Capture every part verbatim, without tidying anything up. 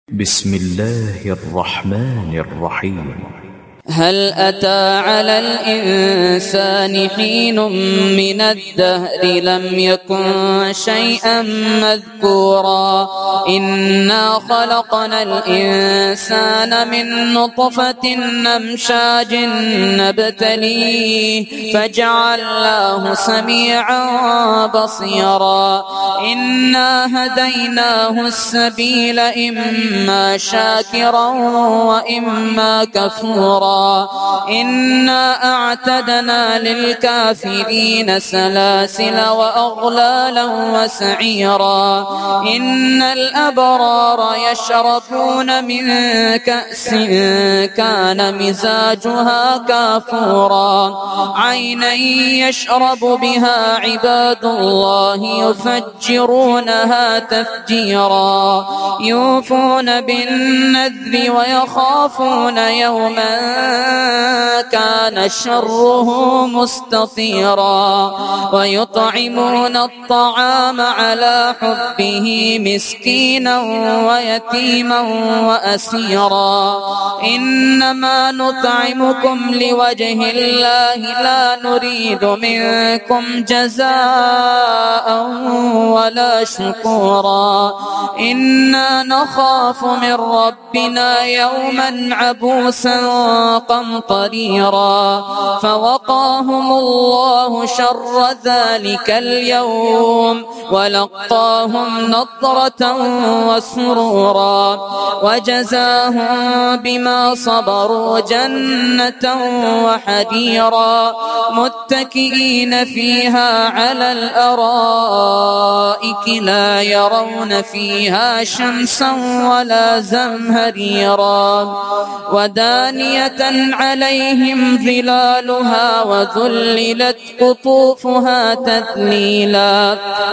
بسم الله الرحمن الرحيم. هل أتى على الإنسان حين من الدهر لم يكن شيئا مذكورا إنا خلقنا الإنسان من نطفة نمشاج نبتليه فجعلناه سميعا بصيرا إنا هديناه السبيل إما شاكرا وإما كفورا إنا أعتدنا للكافرين سلاسل وأغلالا وسعيرا إن الأبرار يشربون من كأس كان مزاجها كافورا عينا يشرب بها عباد الله يفجرونها تفجيرا يوفون بالنذر ويخافون يوما كان شره مستطيرا ويطعمون الطعام على حبه مسكينا ويتيما وأسيرا إنما نطعمكم لوجه الله لا نريد منكم جزاء ولا شكورا إنا نخاف من ربنا يوما عبوسا قمطريرا فوقاهم الله شر ذلك اليوم ولقاهم نضرة وسرورا وجزاهم بما صبروا جنة وحريرا متكئين فيها على الأرائك لا يرون فيها شمسا ولا زمهريرا ودانية عليهم ظلالها وذللت قطوفها تذليلا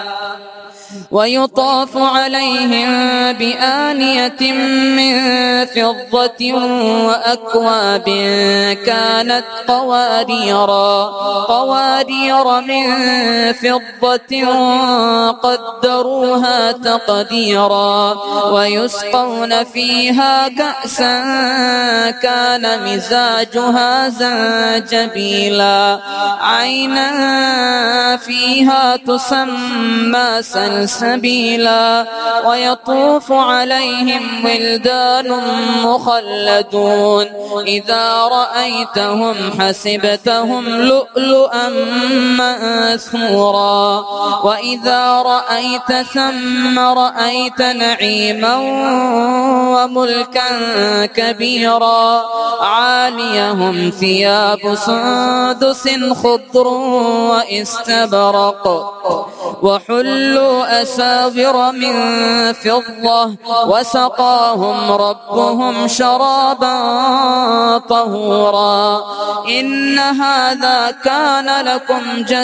ويطاف عليهم بآنية من فضة وأكواب كانت قواريرا قوارير من فضة قدروها تقديرا ويسقون فيها كأسا كان مزاجها زنجبيلا عينا فيها تسمى سلسبيلا ويطوف عليهم ولدان مخلدون إذا رأيتهم حسبتهم لؤلؤا منثورا وإذا رأيت ثم رأيت نعيما وملكا كبيرا عاليهم ثياب سندس خضر واستبرق وحلوا أساور من فضة وسقاهم ربهم شرابا طهورا إن هذا كان لكم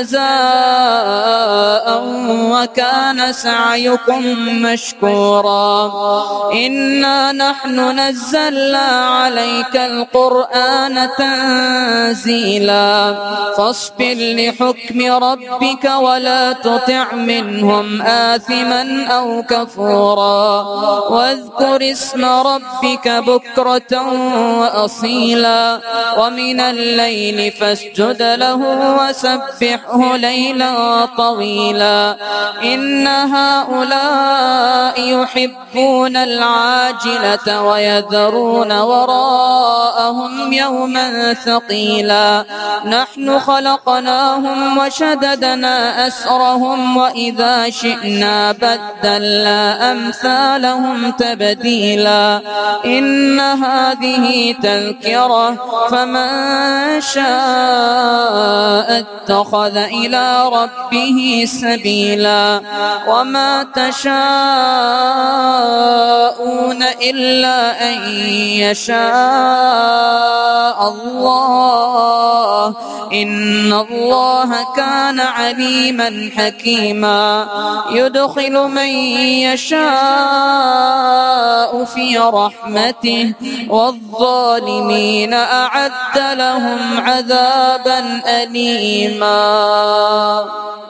جزاء وكان سعيكم مشكورا إنا نحن نزلنا عليك القرآن تنزيلا فاصبر لحكم ربك ولا تطع منهم آثما أو كفورا واذكر اسم ربك بكرة وأصيلا ومن الليل فاسجد له وسبحه ليلا طويلا إن هؤلاء يحبون العاجلة ويذرون وراءهم يوما ثقيلا نحن خلقناهم وشددنا أسرهم وإذا شئنا بدلنا أمثالهم تبديلا إن هذه تذكرة فمن شاء اتخذ إلى ربه سبيلا وما تشاءون إلا أن يشاء الله إن الله كان عليما حكيما يدخل من يشاء في رحمته والظالمين أعد لهم عذابا أليما.